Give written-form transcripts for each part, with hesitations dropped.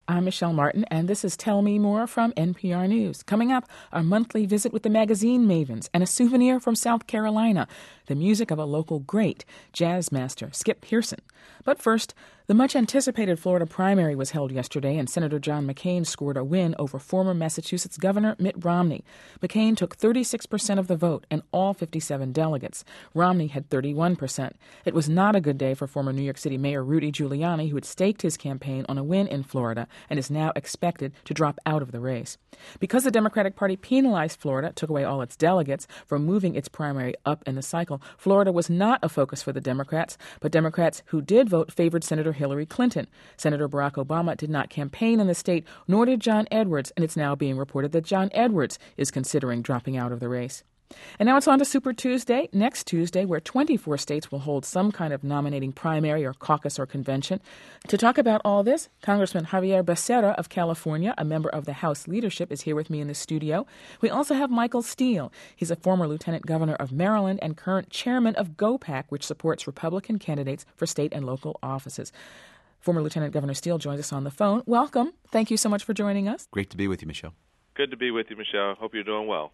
I'm Michelle Martin, and this is Tell Me More from NPR News. Coming up, our monthly visit with the magazine mavens and a souvenir from South Carolina, the music of a local great, jazz master Skip Pearson. But first, the much-anticipated Florida primary was held yesterday, and Senator John McCain scored a win over former Massachusetts Governor Mitt Romney. McCain took 36% of the vote and all 57 delegates. Romney had 31%. It was not a good day for former New York City Mayor Rudy Giuliani, who had staked his campaign on a win in Florida and is now expected to drop out of the race. Because the Democratic Party penalized Florida, took away all its delegates from moving its primary up in the cycle, Florida was not a focus for the Democrats, but Democrats who did vote favored Senator Hillary Clinton. Senator Barack Obama did not campaign in the state, nor did John Edwards, and it's now being reported that John Edwards is considering dropping out of the race. And now it's on to Super Tuesday, next Tuesday, where 24 states will hold some kind of nominating primary or caucus or convention. To talk about all this, Congressman Xavier Becerra of California, a member of the House leadership, is here with me in the studio. We also have Michael Steele. He's a former lieutenant governor of Maryland and current chairman of GOPAC, which supports Republican candidates for state and local offices. Former Lieutenant Governor Steele joins us on the phone. Welcome. Thank you so much for joining us. Great to be with you, Michelle. Good to be with you, Michelle. Hope you're doing well.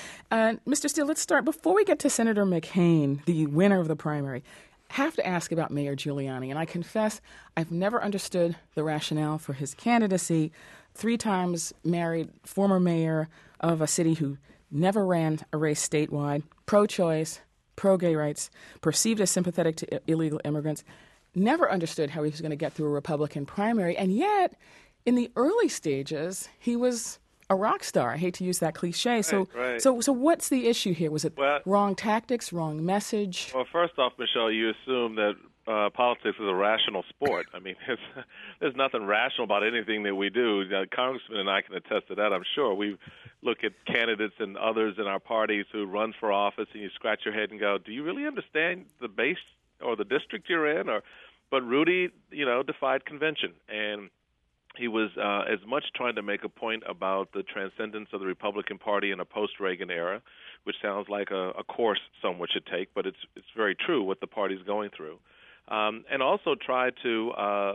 Mr. Steele, let's start. Before we get to Senator McCain, the winner of the primary, I have to ask about Mayor Giuliani. And I confess I've never understood the rationale for his candidacy. 3 times married, former mayor of a city who never ran a race statewide, pro-choice, pro-gay rights, perceived as sympathetic to illegal immigrants. Never understood how he was going to get through a Republican primary. And yet, in the early stages, he was a rock star. I hate to use that cliche. Right. So what's the issue here? Was it wrong tactics, wrong message? Well, first off, Michelle, you assume that politics is a rational sport. I mean, there's nothing rational about anything that we do. Congressman and I can attest to that, I'm sure. We look at candidates and others in our parties who run for office, and you scratch your head and go, do you really understand the base or the district you're in? But Rudy, defied convention, and he was as much trying to make a point about the transcendence of the Republican Party in a post-Reagan era, which sounds like a course some would should take, but it's very true what the party's going through. And also try to,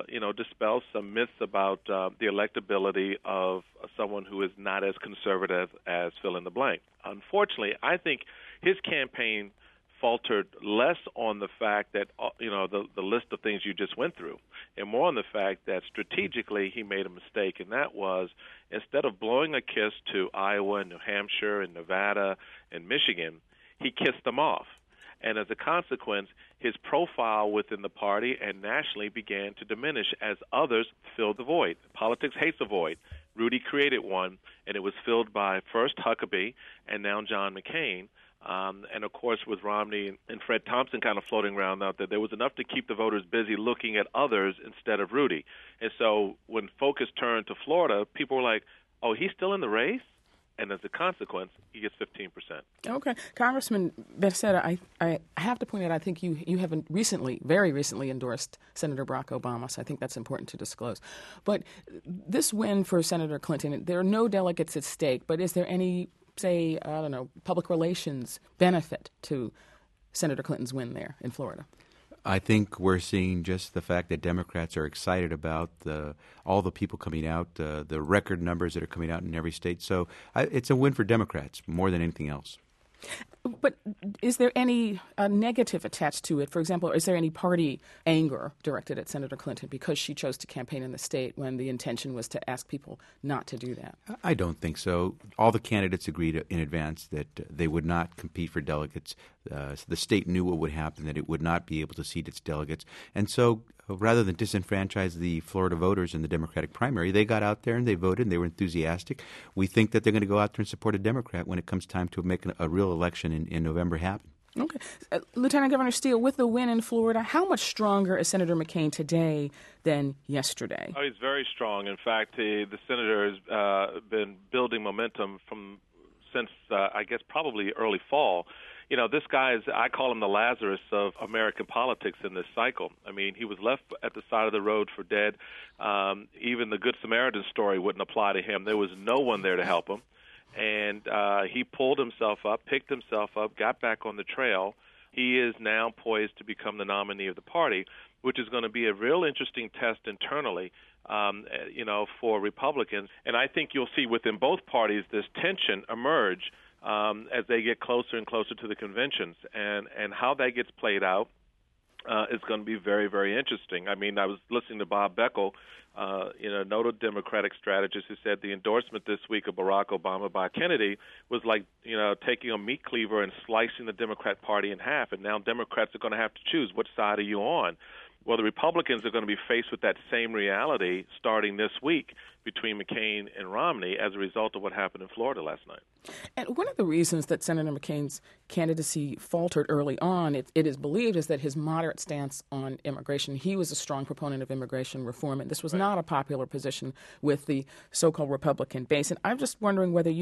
dispel some myths about the electability of someone who is not as conservative as fill in the blank. Unfortunately, I think his campaign faltered less on the fact that, the list of things you just went through, and more on the fact that strategically he made a mistake, and that was instead of blowing a kiss to Iowa and New Hampshire and Nevada and Michigan, he kissed them off. And as a consequence, his profile within the party and nationally began to diminish as others filled the void. Politics hates a void. Rudy created one, and it was filled by first Huckabee and now John McCain. And, of course, with Romney and Fred Thompson kind of floating around out there was enough to keep the voters busy looking at others instead of Rudy. And so when focus turned to Florida, people were like, oh, he's still in the race? And as a consequence, he gets 15%. Okay. Congressman Becerra, I have to point out, I think you have very recently endorsed Senator Barack Obama, so I think that's important to disclose. But this win for Senator Clinton, there are no delegates at stake, but is there any, say, public relations benefit to Senator Clinton's win there in Florida? I think we're seeing just the fact that Democrats are excited about all the people coming out, the record numbers that are coming out in every state. So it's a win for Democrats more than anything else. But is there any negative attached to it? For example, is there any party anger directed at Senator Clinton because she chose to campaign in the state when the intention was to ask people not to do that? I don't think so. All the candidates agreed in advance that they would not compete for delegates. The state knew what would happen, that it would not be able to seat its delegates. And so rather than disenfranchise the Florida voters in the Democratic primary, they got out there and they voted and they were enthusiastic. We think that they're going to go out there and support a Democrat when it comes time to make a real election in November happen. Okay. Lieutenant Governor Steele, with the win in Florida, how much stronger is Senator McCain today than yesterday? Oh, he's very strong. In fact, the senator has been building momentum since I guess probably early fall. This guy I call him the Lazarus of American politics in this cycle. I mean, he was left at the side of the road for dead. Even the Good Samaritan story wouldn't apply to him. There was no one there to help him. And he pulled himself up, picked himself up, got back on the trail. He is now poised to become the nominee of the party, which is going to be a real interesting test internally for Republicans. And I think you'll see within both parties this tension emerge as they get closer and closer to the conventions. And how that gets played out is going to be very, very interesting. I mean, I was listening to Bob Beckel, noted Democratic strategist, who said the endorsement this week of Barack Obama by Kennedy was like, taking a meat cleaver and slicing the Democrat Party in half. And now Democrats are going to have to choose which side are you on. Well, the Republicans are going to be faced with that same reality starting this week between McCain and Romney as a result of what happened in Florida last night. And one of the reasons that Senator McCain's candidacy faltered early on, it is believed, is that his moderate stance on immigration. He was a strong proponent of immigration reform, and this was not a popular position with the so-called Republican base. And I'm just wondering whether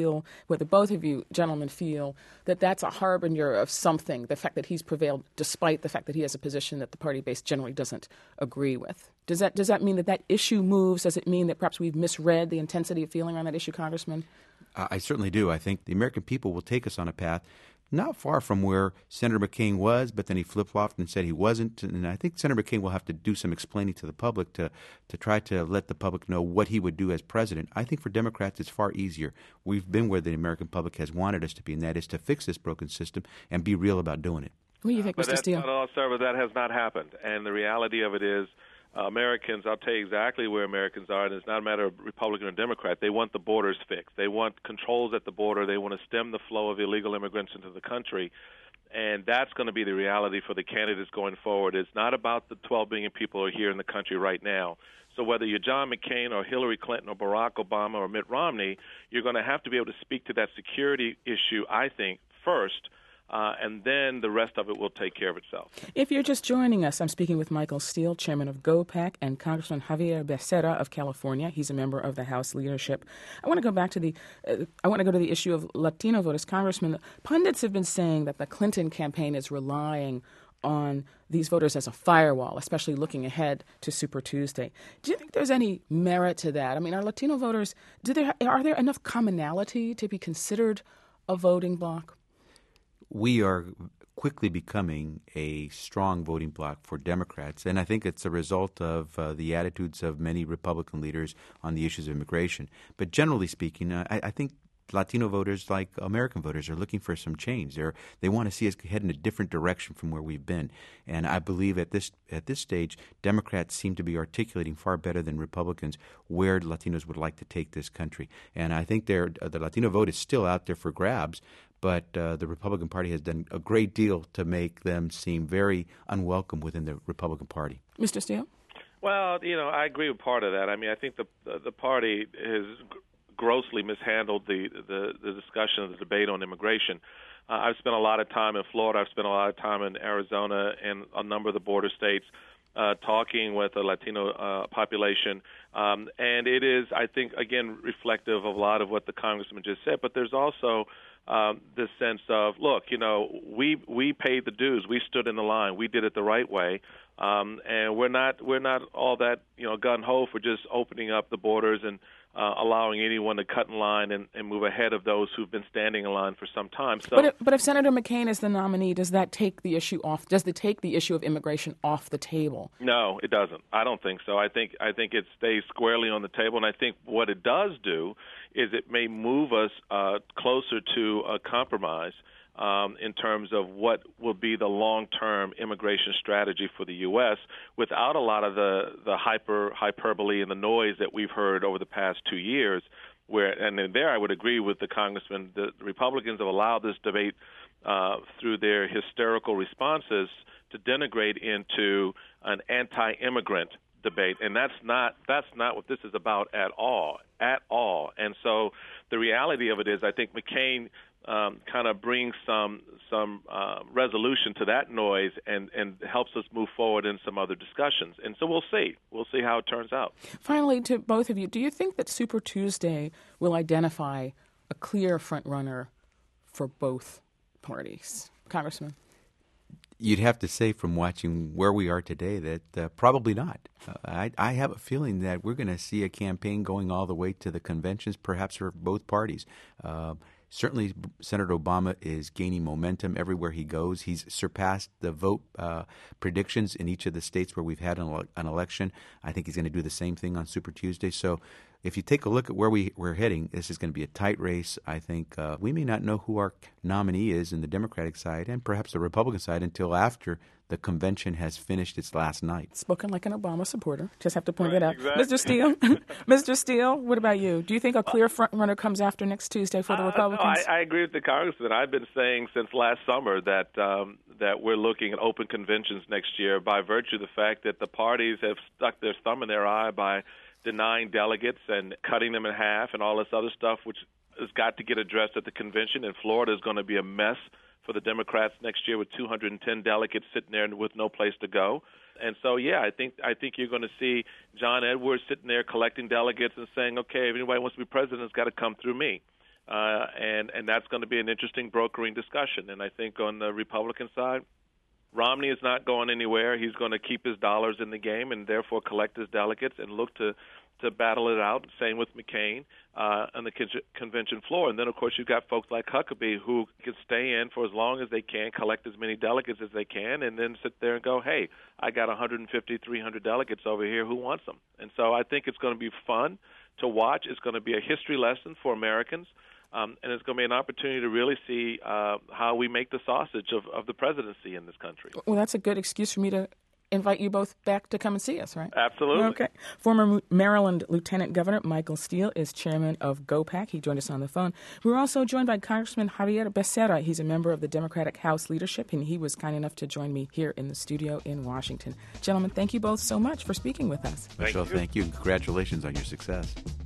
both of you gentlemen feel that that's a harbinger of something, the fact that he's prevailed despite the fact that he has a position that the party base generally doesn't agree with. Does that mean that issue moves? Does it mean that perhaps we've misread the intensity of feeling on that issue, Congressman? I certainly do. I think the American people will take us on a path not far from where Senator McCain was, but then he flip-flopped and said he wasn't. And I think Senator McCain will have to do some explaining to the public to try to let the public know what he would do as president. I think for Democrats it's far easier. We've been where the American public has wanted us to be, and that is to fix this broken system and be real about doing it. What do you think, Mr. Steele? But that has not happened. And the reality of it is Americans, I'll tell you exactly where Americans are, and it's not a matter of Republican or Democrat. They want the borders fixed. They want controls at the border. They want to stem the flow of illegal immigrants into the country. And that's going to be the reality for the candidates going forward. It's not about the 12 million people who are here in the country right now. So whether you're John McCain or Hillary Clinton or Barack Obama or Mitt Romney, you're going to have to be able to speak to that security issue, I think, first. And then the rest of it will take care of itself. If you're just joining us, I'm speaking with Michael Steele, chairman of GOPAC, and Congressman Javier Becerra of California. He's a member of the House leadership. I want to go back to the issue of Latino voters. Congressman, pundits have been saying that the Clinton campaign is relying on these voters as a firewall, especially looking ahead to Super Tuesday. Do you think there's any merit to that? I mean, are Latino voters, are there enough commonality to be considered a voting bloc? We are quickly becoming a strong voting bloc for Democrats, and I think it's a result of the attitudes of many Republican leaders on the issues of immigration. But generally speaking, I think Latino voters, like American voters, are looking for some change. They want to see us head in a different direction from where we've been. And I believe at this stage, Democrats seem to be articulating far better than Republicans where Latinos would like to take this country. And I think the Latino vote is still out there for grabs, but the Republican Party has done a great deal to make them seem very unwelcome within the Republican Party. Mr. Steele? Well, I agree with part of that. I mean, I think the party has grossly mishandled the discussion of the debate on immigration. I've spent a lot of time in Florida. I've spent a lot of time in Arizona and a number of the border states talking with the Latino population. And it is, I think, again, reflective of a lot of what the congressman just said. But there's also this sense of, look, we paid the dues. We stood in the line. We did it the right way. And we're not all that, gung-ho for just opening up the borders and allowing anyone to cut in line and move ahead of those who've been standing in line for some time. So, but if Senator McCain is the nominee, does that take the issue off? Does it take the issue of immigration off the table? No, it doesn't. I don't think so. I think it stays squarely on the table, and I think what it does do is it may move us closer to a compromise in terms of what will be the long-term immigration strategy for the U.S. without a lot of the hyperbole and the noise that we've heard over the past 2 years. And there I would agree with the congressman. The Republicans have allowed this debate through their hysterical responses to denigrate into an anti-immigrant debate, and that's not what this is about at all. And so the reality of it is, I think McCain kind of brings some resolution to that noise and helps us move forward in some other discussions. And so we'll see how it turns out. Finally, to both of you, do you think that Super Tuesday will identify a clear front runner for both parties? Congressman? You'd have to say from watching where we are today that probably not. I have a feeling that we're going to see a campaign going all the way to the conventions, perhaps for both parties. Certainly, Senator Obama is gaining momentum everywhere he goes. He's surpassed the vote predictions in each of the states where we've had an election. I think he's going to do the same thing on Super Tuesday. So if you take a look at where we're heading, this is going to be a tight race. I think we may not know who our nominee is in the Democratic side and perhaps the Republican side until after the convention has finished its last night. Spoken like an Obama supporter. Just have to point that out. Exactly. Mr. Steele, Mr. Steele, what about you? Do you think a clear front runner comes after next Tuesday for the Republicans? No, I agree with the congressman. I've been saying since last summer that that we're looking at open conventions next year by virtue of the fact that the parties have stuck their thumb in their eye by denying delegates and cutting them in half and all this other stuff, which has got to get addressed at the convention. And Florida is going to be a mess for the Democrats next year with 210 delegates sitting there with no place to go. And so, yeah, I think you're going to see John Edwards sitting there collecting delegates and saying, okay, if anybody wants to be president, it's got to come through me. And that's going to be an interesting brokering discussion. And I think on the Republican side, Romney is not going anywhere. He's going to keep his dollars in the game and therefore collect his delegates and look to battle it out. Same with McCain on the convention floor. And then, of course, you've got folks like Huckabee who can stay in for as long as they can, collect as many delegates as they can, and then sit there and go, hey, I got 150, 300 delegates over here. Who wants them? And so I think it's going to be fun to watch. It's going to be a history lesson for Americans. And it's going to be an opportunity to really see how we make the sausage of the presidency in this country. Well, that's a good excuse for me to invite you both back to come and see us, right? Absolutely. Okay. Former Maryland Lieutenant Governor Michael Steele is chairman of GOPAC. He joined us on the phone. We were also joined by Congressman Javier Becerra. He's a member of the Democratic House leadership, and he was kind enough to join me here in the studio in Washington. Gentlemen, thank you both so much for speaking with us. Michelle, thank you. Congratulations on your success.